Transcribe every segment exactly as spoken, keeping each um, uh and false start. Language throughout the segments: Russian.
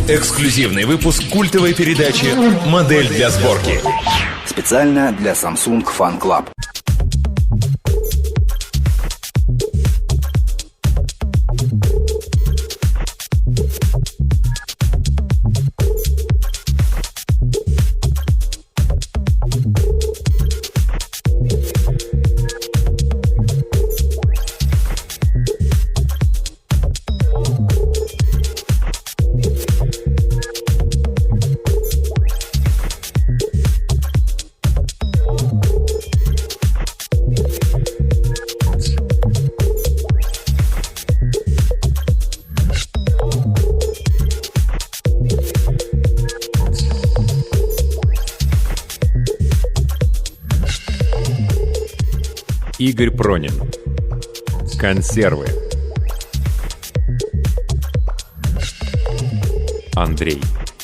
Эксклюзивный выпуск культовой передачи «Модель для сборки». Специально для Samsung Fan Club. Игорь Пронин. Консервы. Андрей.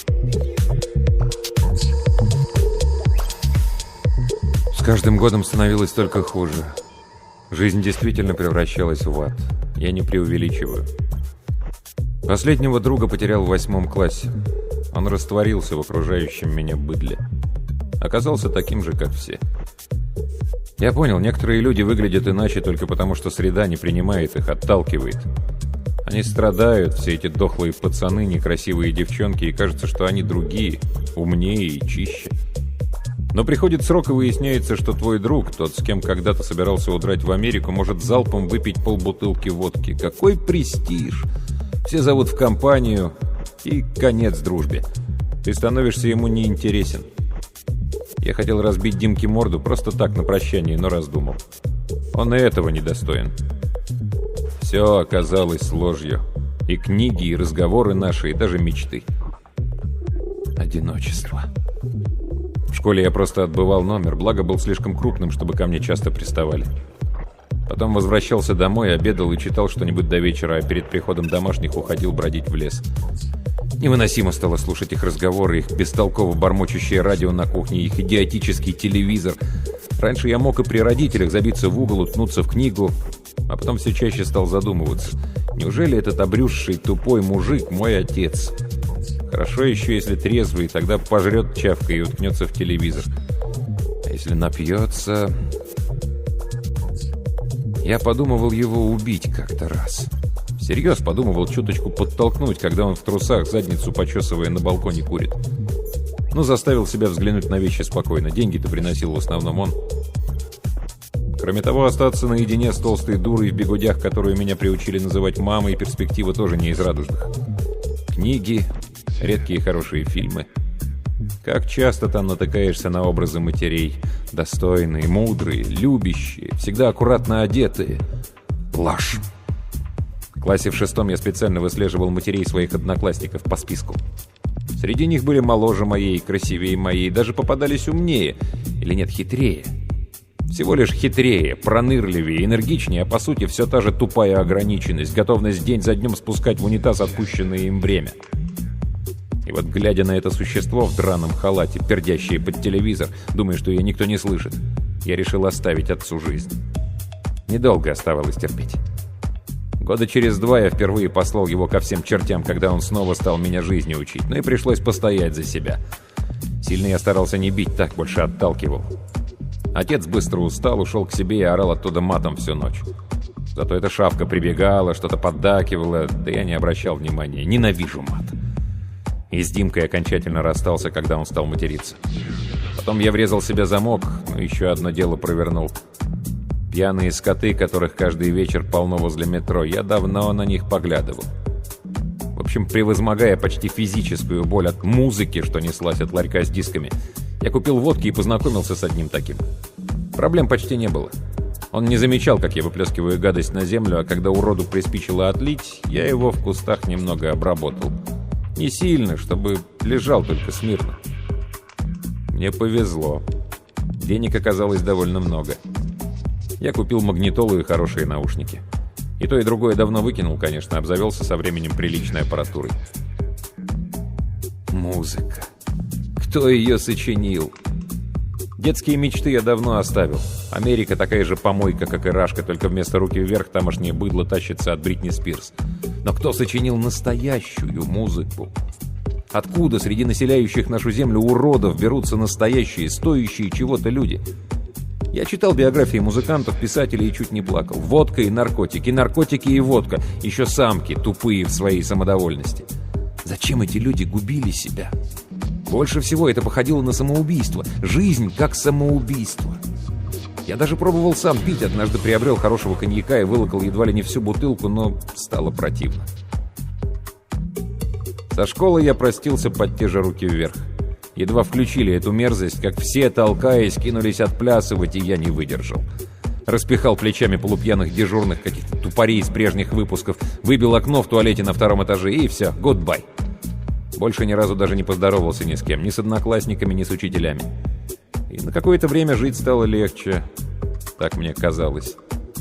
С каждым годом становилось только хуже. Жизнь действительно превращалась в ад. Я не преувеличиваю. Последнего друга потерял в восьмом классе. Он растворился в окружающем меня быдле. Оказался таким же, как все. Я понял, некоторые люди выглядят иначе только потому, что среда не принимает их, отталкивает. Они страдают, все эти дохлые пацаны, некрасивые девчонки, и кажется, что они другие, умнее и чище. Но приходит срок, и выясняется, что твой друг, тот, с кем когда-то собирался удрать в Америку, может залпом выпить полбутылки водки. Какой престиж! Все зовут в компанию, и конец дружбе. Ты становишься ему неинтересен. Я хотел разбить Димке морду просто так, на прощание, но раздумал. Он и этого недостоин. Все оказалось ложью. И книги, и разговоры наши, и даже мечты. Одиночество. В школе я просто отбывал номер, благо был слишком крупным, чтобы ко мне часто приставали. Потом возвращался домой, обедал и читал что-нибудь до вечера, а перед приходом домашних уходил бродить в лес. Невыносимо стало слушать их разговоры, их бестолково бормочущее радио на кухне, их идиотический телевизор. Раньше я мог и при родителях забиться в угол, уткнуться в книгу, а потом все чаще стал задумываться. Неужели этот обрюзший тупой мужик мой отец? Хорошо еще, если трезвый, тогда пожрет чавкой и уткнется в телевизор. А если напьется... Я подумывал его убить как-то раз. Всерьез подумывал чуточку подтолкнуть, когда он в трусах, задницу почесывая, на балконе курит. Но заставил себя взглянуть на вещи спокойно. Деньги-то приносил в основном он. Кроме того, остаться наедине с толстой дурой в бигудях, которую меня приучили называть мамой, перспектива тоже не из радужных. Книги, редкие хорошие фильмы. Как часто там натыкаешься на образы матерей. Достойные, мудрые, любящие, всегда аккуратно одетые. Блажь. В классе в шестом я специально выслеживал матерей своих одноклассников по списку. Среди них были моложе моей, красивее моей, даже попадались умнее. Или нет, хитрее. Всего лишь хитрее, пронырливее, энергичнее, а по сути все та же тупая ограниченность, готовность день за днем спускать в унитаз отпущенное им бремя. И вот, глядя на это существо в драном халате, пердящее под телевизор, думая, что ее никто не слышит, я решил оставить отцу жизнь. Недолго оставалось терпеть. Года через два я впервые послал его ко всем чертям, когда он снова стал меня жизни учить, но и пришлось постоять за себя. Сильно я старался не бить, так больше отталкивал. Отец быстро устал, ушел к себе и орал оттуда матом всю ночь. Зато эта шавка прибегала, что-то поддакивала, да я не обращал внимания. Ненавижу мат. И с Димкой окончательно расстался, когда он стал материться. Потом я врезал себе замок, но еще одно дело провернул. Пьяные скоты, которых каждый вечер полно возле метро, я давно на них поглядывал. В общем, превозмогая почти физическую боль от музыки, что неслась от ларька с дисками, я купил водки и познакомился с одним таким. Проблем почти не было. Он не замечал, как я выплескиваю гадость на землю, а когда уроду приспичило отлить, я его в кустах немного обработал. Не сильно, чтобы лежал только смирно. Мне повезло. Денег оказалось довольно много. Я купил магнитолу и хорошие наушники. И то, и другое давно выкинул, конечно, обзавелся со временем приличной аппаратурой. Музыка. Кто ее сочинил? Детские мечты я давно оставил. Америка такая же помойка, как и Рашка, только вместо руки вверх тамошнее быдло тащится от Бритни Спирс. Но кто сочинил настоящую музыку? Откуда среди населяющих нашу землю уродов берутся настоящие, стоящие чего-то люди? Я читал биографии музыкантов, писателей и чуть не плакал. Водка и наркотики, наркотики и водка. Еще самки, тупые в своей самодовольности. Зачем эти люди губили себя? Больше всего это походило на самоубийство. Жизнь как самоубийство. Я даже пробовал сам пить. Однажды приобрел хорошего коньяка и вылокал едва ли не всю бутылку, но стало противно. Со школы я простился под те же руки вверх. Едва включили эту мерзость, как все, толкаясь, кинулись отплясывать, и я не выдержал. Распихал плечами полупьяных дежурных, каких-то тупорей из прежних выпусков, выбил окно в туалете на втором этаже, и все, гудбай. Больше ни разу даже не поздоровался ни с кем, ни с одноклассниками, ни с учителями. И на какое-то время жить стало легче, так мне казалось.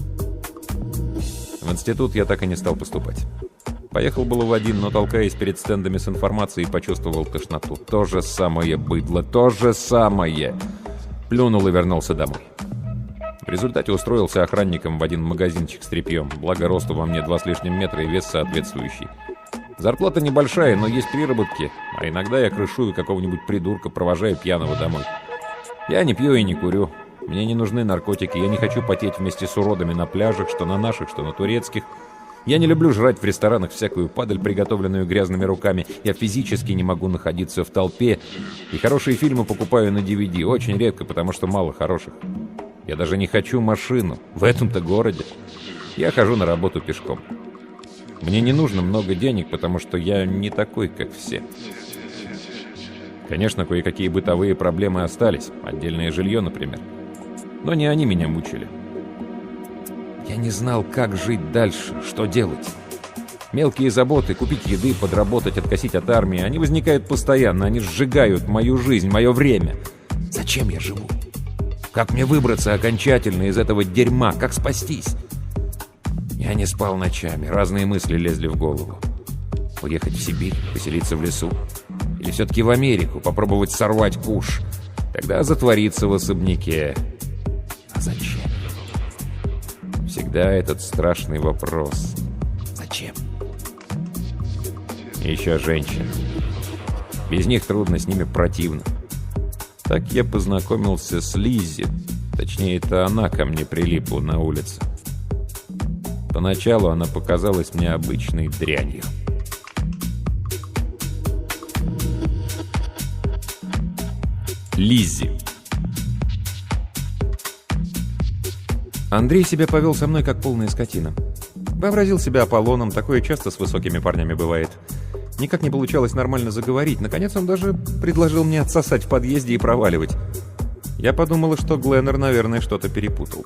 В институт я так и не стал поступать. Поехал было в один, но, толкаясь перед стендами с информацией, почувствовал тошноту. То же самое быдло, то же самое. Плюнул и вернулся домой. В результате устроился охранником в один магазинчик с тряпьем. Благо росту во мне два с лишним метра и вес соответствующий. Зарплата небольшая, но есть приработки, а иногда я крышую какого-нибудь придурка, провожая пьяного домой. Я не пью и не курю. Мне не нужны наркотики, я не хочу потеть вместе с уродами на пляжах, что на наших, что на турецких. Я не люблю жрать в ресторанах всякую падаль, приготовленную грязными руками. Я физически не могу находиться в толпе. И хорошие фильмы покупаю на ди ви ди. Очень редко, потому что мало хороших. Я даже не хочу машину. В этом-то городе. Я хожу на работу пешком. Мне не нужно много денег, потому что я не такой, как все. Конечно, кое-какие бытовые проблемы остались. Отдельное жилье, например. Но не они меня мучили. Я не знал, как жить дальше, что делать. Мелкие заботы, купить еды, подработать, откосить от армии, они возникают постоянно, они сжигают мою жизнь, мое время. Зачем я живу? Как мне выбраться окончательно из этого дерьма? Как спастись? Я не спал ночами, разные мысли лезли в голову. Уехать в Сибирь, поселиться в лесу? Или все-таки в Америку, попробовать сорвать куш? Тогда затвориться в особняке. А зачем? Всегда этот страшный вопрос. Зачем? И еще женщины. Без них трудно, с ними противно. Так я познакомился с Лиззи. Точнее, это она ко мне прилипла на улице. Поначалу она показалась мне обычной дрянью. Лиззи. Андрей себя повел со мной как полная скотина. Вообразил себя Аполлоном, такое часто с высокими парнями бывает. Никак не получалось нормально заговорить. Наконец он даже предложил мне отсосать в подъезде и проваливать. Я подумала, что Гленнер, наверное, что-то перепутал.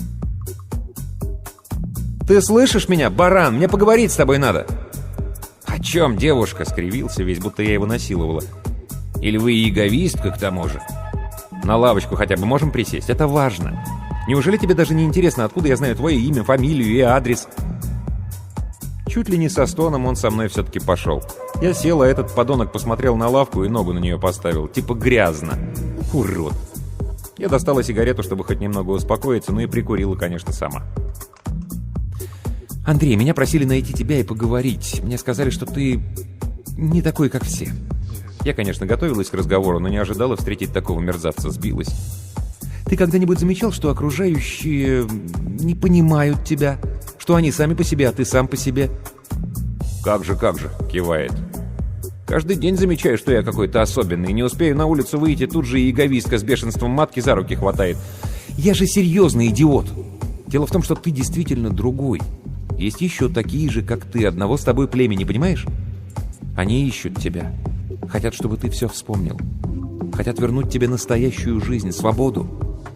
«Ты слышишь меня, баран? Мне поговорить с тобой надо!» «О чем, девушка?» — скривился весь, будто я его насиловала. «Или вы эгоистка, к тому же? На лавочку хотя бы можем присесть? Это важно. Неужели тебе даже не интересно, откуда я знаю твое имя, фамилию и адрес?» Чуть ли не со стоном он со мной все-таки пошел. Я сел, а этот подонок посмотрел на лавку и ногу на нее поставил. Типа грязно. Урод. Я достала сигарету, чтобы хоть немного успокоиться, но и прикурила, конечно, сама. «Андрей, меня просили найти тебя и поговорить. Мне сказали, что ты не такой, как все». Я, конечно, готовилась к разговору, но не ожидала встретить такого мерзавца, сбилась. «Ты когда-нибудь замечал, что окружающие не понимают тебя? Что они сами по себе, а ты сам по себе?» «Как же, как же», — кивает. «Каждый день замечаю, что я какой-то особенный. Не успею на улицу выйти, тут же и эгоистка с бешенством матки за руки хватает. Я же серьезный идиот. Дело в том, что ты действительно другой. Есть еще такие же, как ты, одного с тобой племени, понимаешь? Они ищут тебя. Хотят, чтобы ты все вспомнил. Хотят вернуть тебе настоящую жизнь, свободу».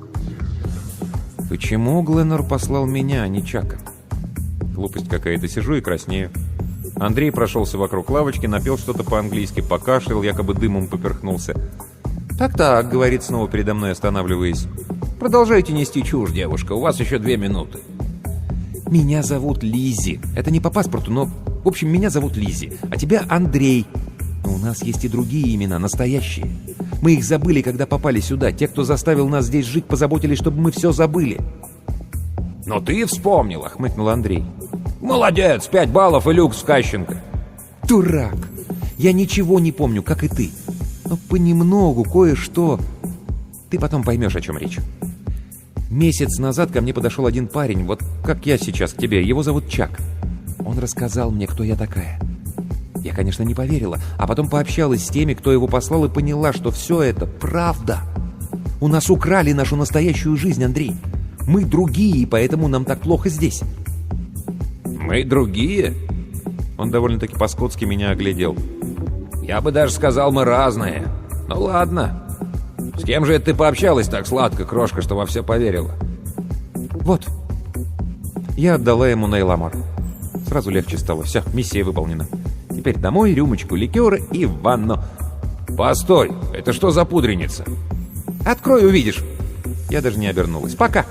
Почему Гленнер послал меня, а не Чака? Глупость какая-то. Сижу и краснею. Андрей прошелся вокруг лавочки, напел что-то по-английски, покашлял, якобы дымом поперхнулся. «Так-так», — говорит, снова передо мной останавливаясь. «Продолжайте нести чушь, девушка, у вас еще две минуты». «Меня зовут Лиззи. Это не по паспорту, но... В общем, меня зовут Лиззи, а тебя Андрей. Но у нас есть и другие имена, настоящие. Мы их забыли, когда попали сюда. Те, кто заставил нас здесь жить, позаботились, чтобы мы все забыли». «Но ты вспомнила», — хмыкнул Андрей. «Молодец, пять баллов и люкс в Кащенко». «Дурак! Я ничего не помню, как и ты. Но понемногу кое-что... Ты потом поймешь, о чем речь. Месяц назад ко мне подошел один парень, вот как я сейчас к тебе. Его зовут Чак. Он рассказал мне, кто я такая. Я, конечно, не поверила, а потом пообщалась с теми, кто его послал, и поняла, что все это правда. У нас украли нашу настоящую жизнь, Андрей. Мы другие, и поэтому нам так плохо здесь. Мы другие? Он довольно-таки по-скотски меня оглядел. Я бы даже сказал, мы разные. Ну ладно. С кем же это ты пообщалась так сладко, крошка, что во все поверила? Вот. Я отдала ему Нейламар. Сразу легче стало. Все, миссия выполнена. Теперь домой, рюмочку ликера и в ванну. Постой, это что за пудреница? Открой, увидишь. Я даже не обернулась. Пока.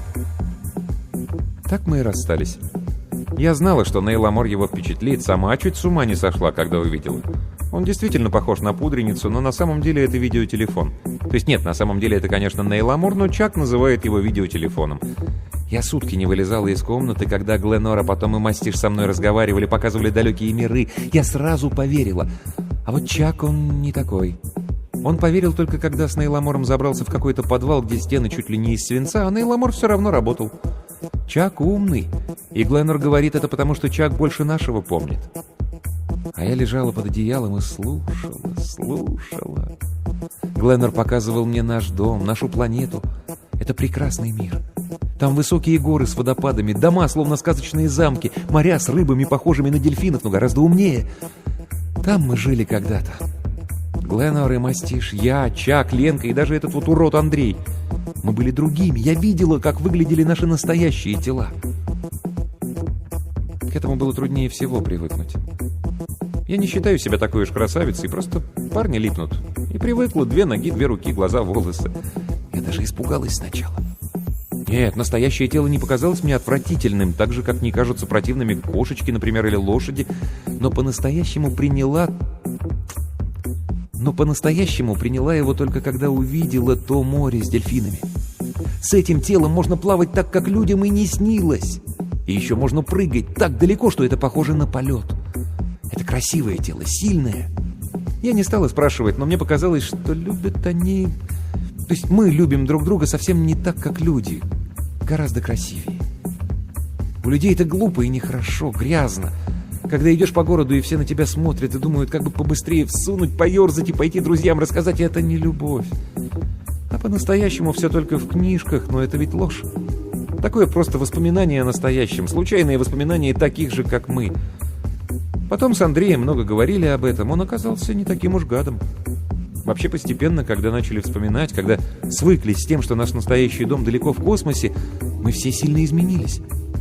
Так мы и расстались. Я знала, что Нейламор его впечатлит, сама чуть с ума не сошла, когда увидела. Он действительно похож на пудреницу, но на самом деле это видеотелефон. То есть нет, на самом деле это, конечно, Нейламор, но Чак называет его видеотелефоном. Я сутки не вылезала из комнаты, когда Гленор, а потом и Мастиш со мной разговаривали, показывали далекие миры. Я сразу поверила. А вот Чак, он не такой. Он поверил только, когда с Нейламором забрался в какой-то подвал, где стены чуть ли не из свинца, а Нейламор все равно работал. Чак умный. И Гленор говорит это потому, что Чак больше нашего помнит. А я лежала под одеялом и слушала, слушала. Гленор показывал мне наш дом, нашу планету. Это прекрасный мир. Там высокие горы с водопадами, дома, словно сказочные замки, моря с рыбами, похожими на дельфинов, но гораздо умнее. Там мы жили когда-то. Гленор и Мастиш, я, Чак, Ленка и даже этот вот урод Андрей. Мы были другими. Я видела, как выглядели наши настоящие тела. К этому было труднее всего привыкнуть. Я не считаю себя такой уж красавицей, просто парни липнут. И привыкла: две ноги, две руки, глаза, волосы. Я даже испугалась сначала. Нет, настоящее тело не показалось мне отвратительным, так же, как не кажутся противными кошечки, например, или лошади. Но по-настоящему приняла... Но по-настоящему приняла его только когда увидела то море с дельфинами. С этим телом можно плавать так, как людям и не снилось. И еще можно прыгать так далеко, что это похоже на полет. Это красивое тело, сильное. Я не стала спрашивать, но мне показалось, что любят они... То есть мы любим друг друга совсем не так, как люди. Гораздо красивее. У людей это глупо и нехорошо, грязно. Когда идешь по городу, и все на тебя смотрят и думают, как бы побыстрее всунуть, поерзать и пойти друзьям рассказать, это не любовь. А по-настоящему все только в книжках, но это ведь ложь. Такое просто воспоминание о настоящем, случайные воспоминания таких же, как мы. Потом с Андреем много говорили об этом, он оказался не таким уж гадом. Вообще постепенно, когда начали вспоминать, когда свыклись с тем, что наш настоящий дом далеко в космосе, мы все сильно изменились.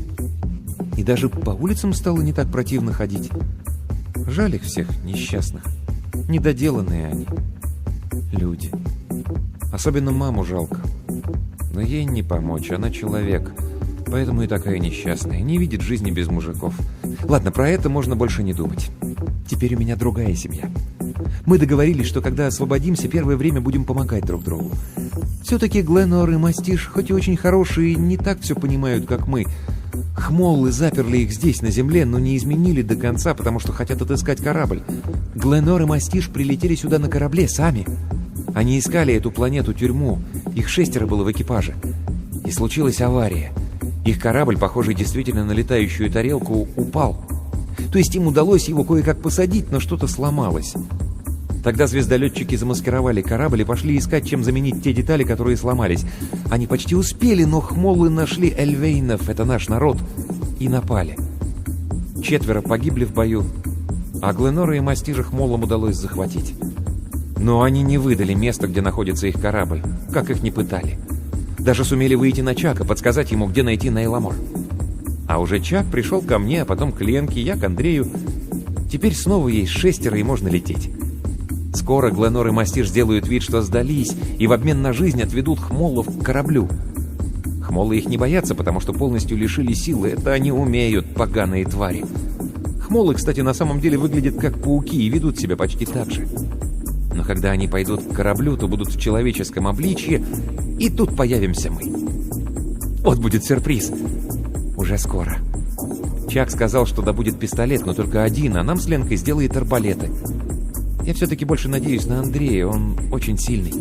И даже по улицам стало не так противно ходить. Жаль их всех, несчастных. Недоделанные они. Люди. Особенно маму жалко. Но ей не помочь, она человек. Поэтому и такая несчастная. Не видит жизни без мужиков. Ладно, про это можно больше не думать. Теперь у меня другая семья. Мы договорились, что когда освободимся, первое время будем помогать друг другу. Все-таки Гленор и Мастиш, хоть и очень хорошие, не так все понимают, как мы. Хмоллы заперли их здесь, на земле, но не изменили до конца, потому что хотят отыскать корабль. Гленор и Мастиш прилетели сюда на корабле сами. Они искали эту планету-тюрьму. Их шестеро было в экипаже. И случилась авария. Их корабль, похожий действительно на летающую тарелку, упал. То есть им удалось его кое-как посадить, но что-то сломалось. Тогда звездолетчики замаскировали корабль и пошли искать, чем заменить те детали, которые сломались. Они почти успели, но хмолы нашли эльвейнов, это наш народ, и напали. Четверо погибли в бою, а Гленора и Мастижа хмолам удалось захватить. Но они не выдали место, где находится их корабль, как их ни пытали. Даже сумели выйти на Чака, подсказать ему, где найти Нейламор. А уже Чак пришел ко мне, а потом к Ленке, я к Андрею. Теперь снова есть шестеро, и можно лететь. Скоро Гленор и Мастиш сделают вид, что сдались, и в обмен на жизнь отведут хмоллов к кораблю. Хмоллы их не боятся, потому что полностью лишили силы. Это они умеют, поганые твари. Хмоллы, кстати, на самом деле выглядят как пауки и ведут себя почти так же. Но когда они пойдут к кораблю, то будут в человеческом обличье, и тут появимся мы. Вот будет сюрприз. Уже скоро. Чак сказал, что добудет пистолет, но только один, а нам с Ленкой сделает арбалеты. Я все-таки больше надеюсь на Андрея, он очень сильный.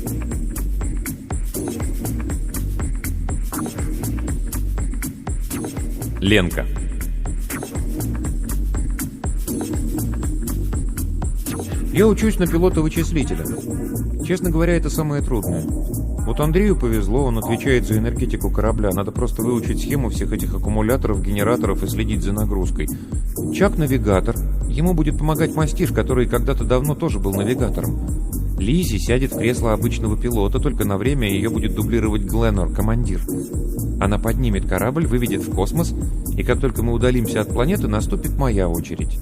Ленка. Я учусь на пилота-вычислителя. Честно говоря, это самое трудное. Вот Андрею повезло, он отвечает за энергетику корабля. Надо просто выучить схему всех этих аккумуляторов, генераторов и следить за нагрузкой. Чак — навигатор. Ему будет помогать мастиш, который когда-то давно тоже был навигатором. Лиззи сядет в кресло обычного пилота, только на время ее будет дублировать Гленнор, командир. Она поднимет корабль, выведет в космос, и как только мы удалимся от планеты, наступит моя очередь.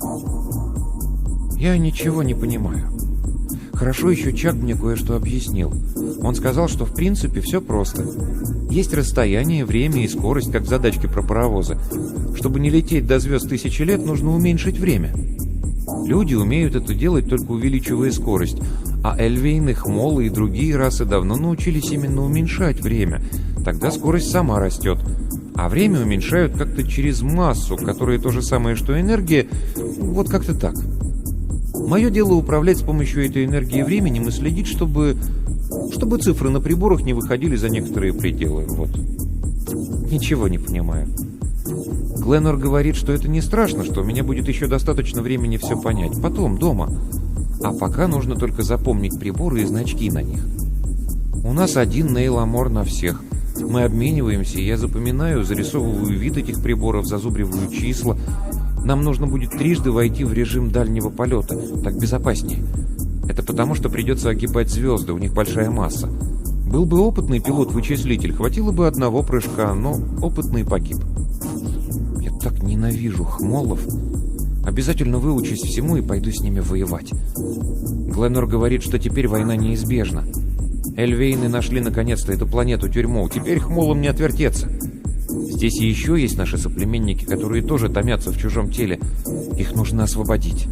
Я ничего не понимаю. Хорошо еще Чак мне кое-что объяснил. Он сказал, что в принципе все просто. Есть расстояние, время и скорость, как в задачке про паровозы. Чтобы не лететь до звезд тысячи лет, нужно уменьшить время. Люди умеют это делать, только увеличивая скорость. А Эльвейны, Хмолы и другие расы давно научились именно уменьшать время. Тогда скорость сама растет. А время уменьшают как-то через массу, которая то же самое, что энергия. Вот как-то так. Мое дело управлять с помощью этой энергии временем и следить, чтобы... чтобы цифры на приборах не выходили за некоторые пределы. Вот. Ничего не понимаю. Гленнор говорит, что это не страшно, что у меня будет еще достаточно времени все понять. Потом, дома. А пока нужно только запомнить приборы и значки на них. У нас один Нейл Амор на всех. Мы обмениваемся, и я запоминаю, зарисовываю вид этих приборов, зазубриваю числа. Нам нужно будет трижды войти в режим дальнего полета. Так безопаснее. Это потому, что придется огибать звезды, у них большая масса. Был бы опытный пилот-вычислитель, хватило бы одного прыжка, но опытный погиб. Я так ненавижу Хмолов. Обязательно выучусь всему и пойду с ними воевать. Гленнор говорит, что теперь война неизбежна. Эльвейны нашли наконец-то эту планету-тюрьму. Теперь Хмолам не отвертеться. Здесь и еще есть наши соплеменники, которые тоже томятся в чужом теле. Их нужно освободить.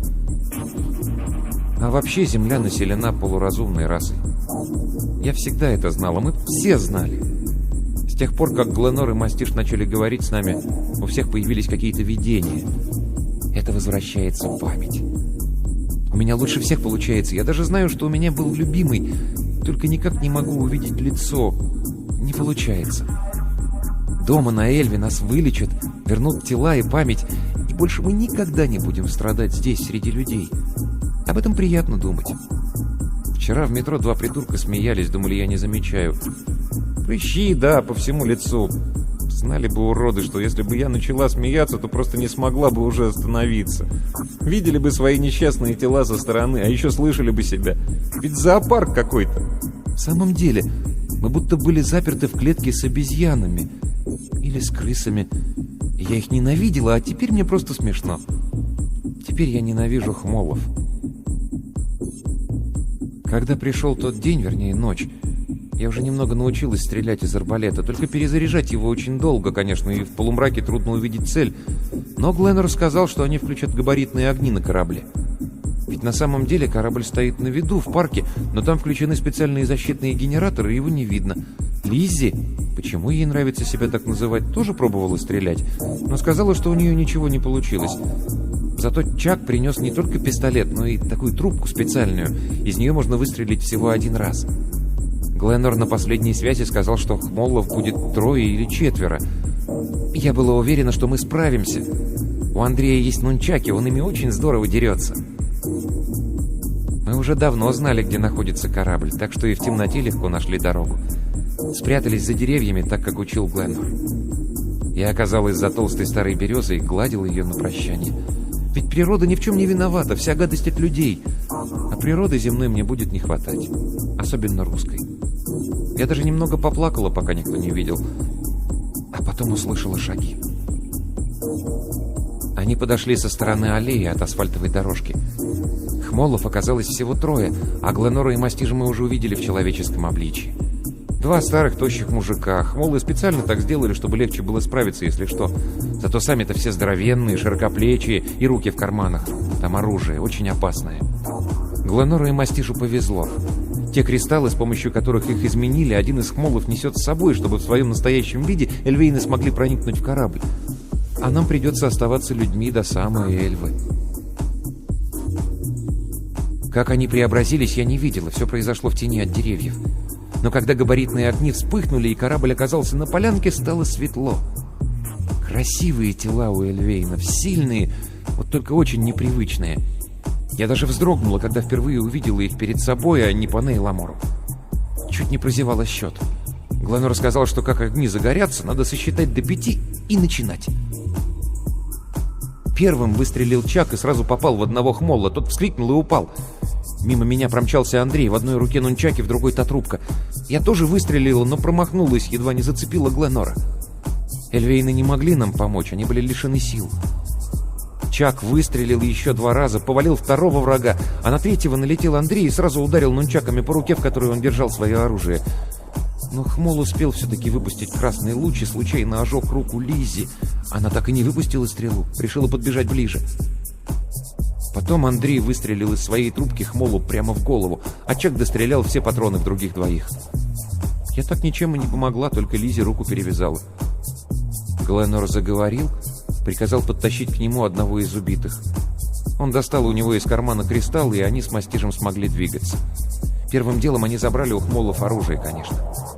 А вообще Земля населена полуразумной расой. Я всегда это знала, мы все знали. С тех пор, как Гленнор и Мастиш начали говорить с нами, у всех появились какие-то видения. Это возвращается память. У меня лучше всех получается. Я даже знаю, что у меня был любимый, только никак не могу увидеть лицо. Не получается. Дома на Эльве нас вылечат, вернут тела и память, и больше мы никогда не будем страдать здесь, среди людей. Об этом приятно думать. Вчера в метро два придурка смеялись, думали, я не замечаю. Прыщи, да, по всему лицу. Знали бы уроды, что если бы я начала смеяться, то просто не смогла бы уже остановиться. Видели бы свои несчастные тела со стороны, а еще слышали бы себя. Ведь зоопарк какой-то. В самом деле, мы будто были заперты в клетке с обезьянами. Или с крысами. Я их ненавидела, а теперь мне просто смешно. Теперь я ненавижу Хмолов. Когда пришел тот день, вернее ночь, я уже немного научилась стрелять из арбалета, только перезаряжать его очень долго, конечно, и в полумраке трудно увидеть цель. Но Гленнор сказал, что они включат габаритные огни на корабле. Ведь на самом деле корабль стоит на виду, в парке, но там включены специальные защитные генераторы, и его не видно. Лиззи, почему ей нравится себя так называть, тоже пробовала стрелять, но сказала, что у нее ничего не получилось. Зато Чак принес не только пистолет, но и такую трубку специальную. Из нее можно выстрелить всего один раз. Гленнор на последней связи сказал, что Хмолов будет трое или четверо. Я была уверена, что мы справимся. У Андрея есть нунчаки, он ими очень здорово дерется. Мы уже давно знали, где находится корабль, так что и в темноте легко нашли дорогу. Спрятались за деревьями, так как учил Гленнор. Я оказалась за толстой старой березой и гладила ее на прощание. Ведь природа ни в чем не виновата, вся гадость от людей. А природы земной мне будет не хватать. Особенно русской. Я даже немного поплакала, пока никто не видел. А потом услышала шаги. Они подошли со стороны аллеи от асфальтовой дорожки. Хмолов оказалось всего трое, а Гленнора и Мастижа мы уже увидели в человеческом обличии. Два старых тощих мужика. Хмолы специально так сделали, чтобы легче было справиться, если что. Зато сами-то все здоровенные, широкоплечие и руки в карманах. Там оружие, очень опасное. Гленнору и Мастижу повезло. Те кристаллы, с помощью которых их изменили, один из Хмолов несет с собой, чтобы в своем настоящем виде Эльвейны смогли проникнуть в корабль. А нам придется оставаться людьми до самой Эльвы. Как они преобразились, я не видела, все произошло в тени от деревьев. Но когда габаритные огни вспыхнули и корабль оказался на полянке, стало светло. Красивые тела у эльвейнов, сильные, вот только очень непривычные. Я даже вздрогнула, когда впервые увидела их перед собой, а не Пане и Ламору. Чуть не прозевала счет. Гленнор сказал, что как огни загорятся, надо сосчитать до пяти и начинать. Первым выстрелил Чак и сразу попал в одного хмолла. Тот вскрикнул и упал. Мимо меня промчался Андрей, в одной руке нунчаки, в другой татрубка. Я тоже выстрелила, но промахнулась, едва не зацепила Гленнора. Эльвейны не могли нам помочь, они были лишены сил. Чак выстрелил еще два раза, повалил второго врага, а на третьего налетел Андрей и сразу ударил нунчаками по руке, в которой он держал свое оружие. Но Хмол успел все-таки выпустить красный луч и случайно ожег руку Лиззи. Она так и не выпустила стрелу, решила подбежать ближе. Потом Андрей выстрелил из своей трубки Хмолу прямо в голову, а Чак дострелял все патроны в других двоих. Я так ничем и не помогла, только Лиззи руку перевязала. Гленнор заговорил, приказал подтащить к нему одного из убитых. Он достал у него из кармана кристалл, и они с мастижем смогли двигаться. Первым делом они забрали у Хмолов оружие, конечно.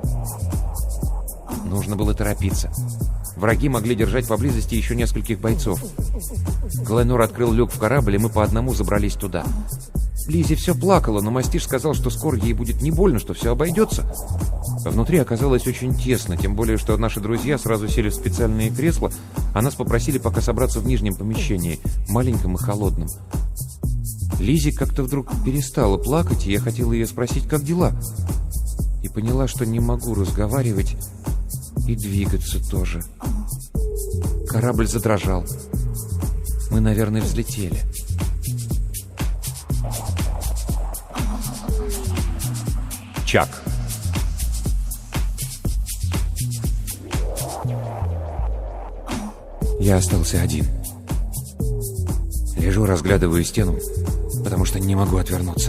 Нужно было торопиться. Враги могли держать поблизости еще нескольких бойцов. Гленнор открыл люк в корабль, и мы по одному забрались туда. Лиззи все плакала, но мастиж сказал, что скоро ей будет не больно, что все обойдется. А внутри оказалось очень тесно, тем более, что наши друзья сразу сели в специальные кресла, а нас попросили пока собраться в нижнем помещении, маленьком и холодном. Лиззи как-то вдруг перестала плакать, и я хотела ее спросить, как дела. И поняла, что не могу разговаривать и двигаться тоже. Корабль задрожал. Мы, наверное, взлетели. Чак. Я остался один. Лежу, разглядываю стену, потому что не могу отвернуться.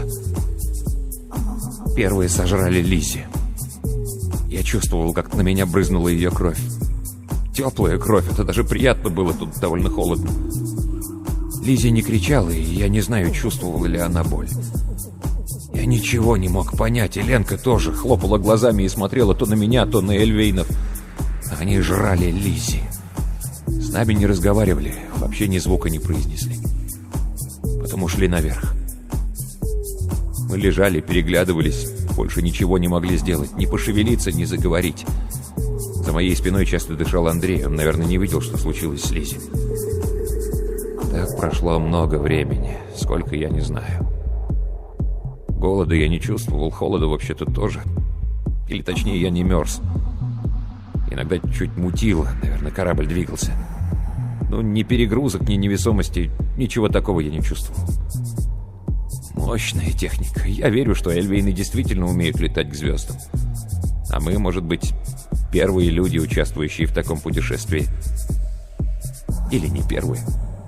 Первые сожрали Лиззи. Я чувствовал, как на меня брызнула ее кровь. Теплая кровь, это даже приятно было, тут довольно холодно. Лиззи не кричала, и я не знаю, чувствовала ли она боль. Я ничего не мог понять, и Ленка тоже хлопала глазами и смотрела то на меня, то на эльвейнов. Они жрали Лиззи. С нами не разговаривали, вообще ни звука не произнесли. Потом ушли наверх. Мы лежали, переглядывались, больше ничего не могли сделать, ни пошевелиться, ни заговорить. За моей спиной часто дышал Андрей, он, наверное, не видел, что случилось с Лиззи. Так прошло много времени, сколько я не знаю. Голода я не чувствовал, холода вообще-то тоже. Или точнее, я не мерз. Иногда чуть мутило, наверное, корабль двигался. Но ни перегрузок, ни невесомости, ничего такого я не чувствовал. Мощная техника. Я верю, что эльвейны действительно умеют летать к звездам. А мы, может быть, первые люди, участвующие в таком путешествии. Или не первые.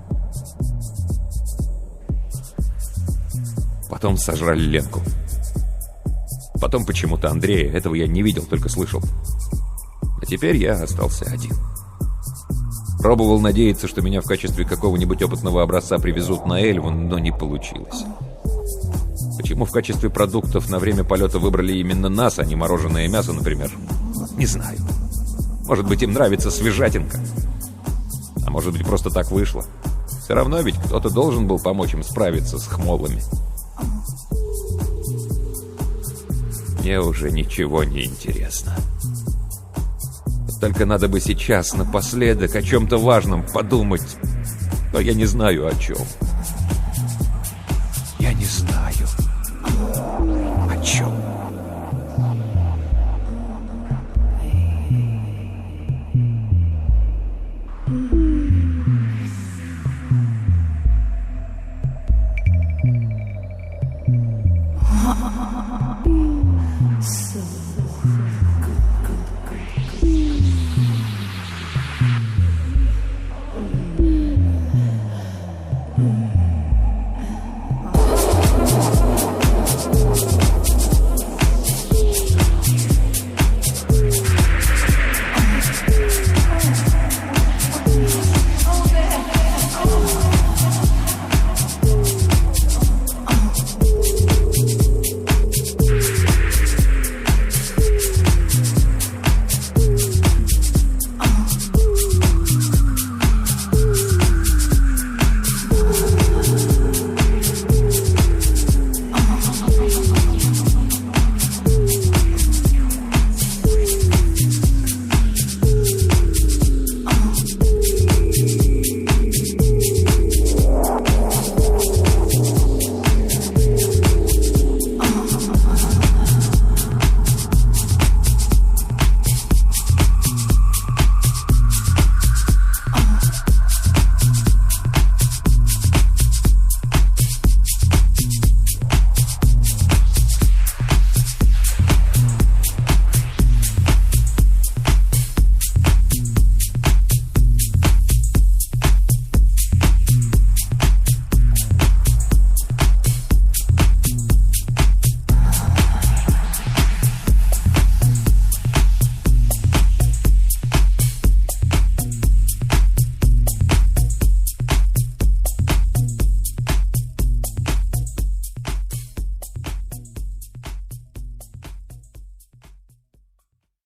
Потом сожрали Ленку. Потом почему-то Андрея. Этого я не видел, только слышал. А теперь я остался один. Пробовал надеяться, что меня в качестве какого-нибудь опытного образца привезут на Эльву, но не получилось. Почему в качестве продуктов на время полета выбрали именно нас, а не мороженое мясо, например? Не знаю. Может быть, им нравится свежатинка. А может быть, просто так вышло. Все равно ведь кто-то должен был помочь им справиться с хмолами. Мне уже ничего не интересно. Только надо бы сейчас, напоследок, о чем-то важном подумать. Но я не знаю, о чем. Я не знаю, о чем.